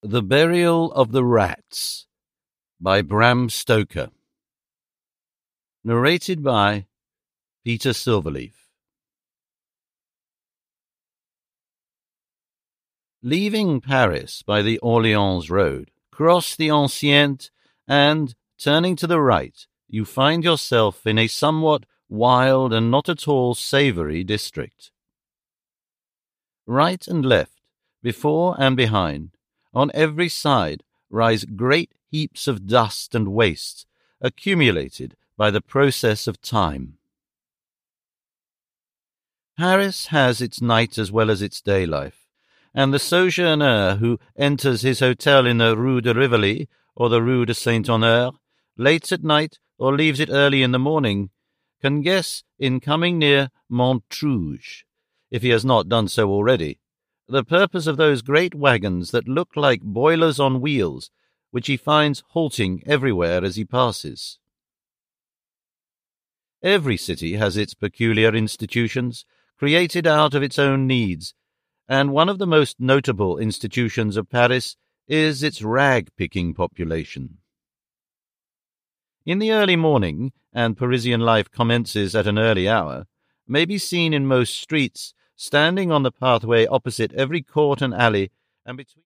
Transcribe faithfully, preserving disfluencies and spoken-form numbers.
The Burial of the Rats by Bram Stoker. Narrated by Peter Silverleaf. Leaving Paris by the Orléans road, cross the Ancienne and, turning to the right, you find yourself in a somewhat wild and not at all savoury district. Right and left, before and behind, on every side rise great heaps of dust and waste, accumulated by the process of time. Paris has its night as well as its day life, and the sojourner who enters his hotel in the Rue de Rivoli or the Rue de Saint-Honore late at night or leaves it early in the morning can guess in coming near Montrouge, if he has not done so already, the purpose of those great wagons that look like boilers on wheels, which he finds halting everywhere as he passes. Every city has its peculiar institutions, created out of its own needs, and one of the most notable institutions of Paris is its rag-picking population. In the early morning, and Parisian life commences at an early hour, may be seen in most streets, standing on the pathway opposite every court and alley, and between